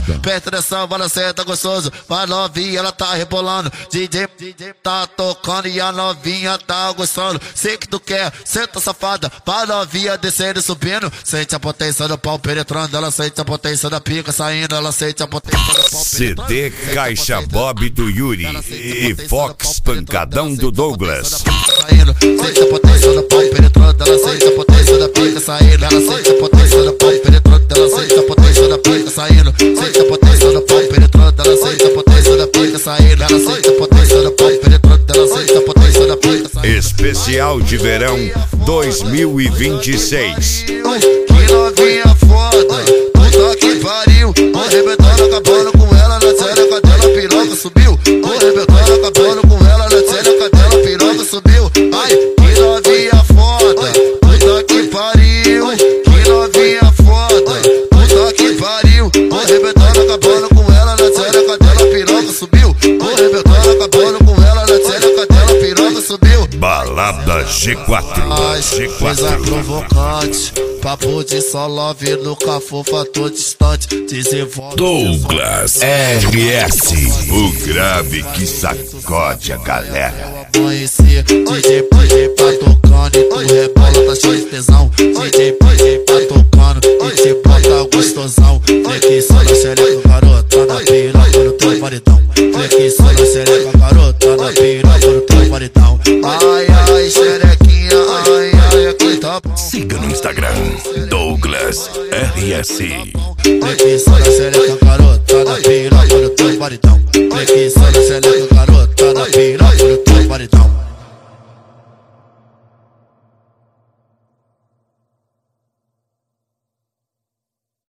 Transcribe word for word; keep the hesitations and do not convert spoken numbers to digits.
Presta atenção, vai senta gostoso. Vai novinha, ela tá rebolando. D J, D J tá tocando e a novinha tá gostando. Sei que tu quer, senta safada. Vai novinha descendo e subindo. Sente a potência do pau penetrando. Ela sente a potência da pica saindo. Ela sente a potência do pau penetrando. C D Caixa Bob do Yuri e Fox Pancadão do Douglas. Sente a potência do pau penetrando. Ela sente a potência da pica saindo. Ela sente a potência do pau penetrando. Ela sente a potência da pica saindo. Sente a potência do pau penetrando. Ela sente a potência da pica saindo. Ela sente a potência do pau penetrando. Ela sente a potência da pica saindo. Especial de Verão dois mil e vinte e seis. Que novinha foda, puta que pariu. Tô arrebentando, acabando com ela na tchereca dela, piroca subiu. Tô arrebentando, acabando com ela na tchereca dela, piroca subiu. Ai, que novinha foda, puta que pariu. Que novinha foda, puta que pariu. Tô arrebentando, acabando com ela na tchereca dela, piroca subiu. Tô arrebentando, acabando com ela na tchereca dela, piroca subiu. Balada G quatro. G quatro. Coisa provocante. Papo de só love, nunca fofa, tô distante. Desenvolve. Douglas R S, o grave que sacode a galera. Conheci D J D J tá tocando e tu rebola, tá cheio de tesão. D J D J tá tocando e te bota gostosão. Flexão na xereca, garota, na piroca no teu maridão. Flexão na xereca, garota, na piroca no teu maridão. Ai, ai, xerequinha, ai, ai, aqui tá bom. Siga no Instagram, Douglas R S. Flexão na xereca, garota, na piroca no teu maridão. Flexão na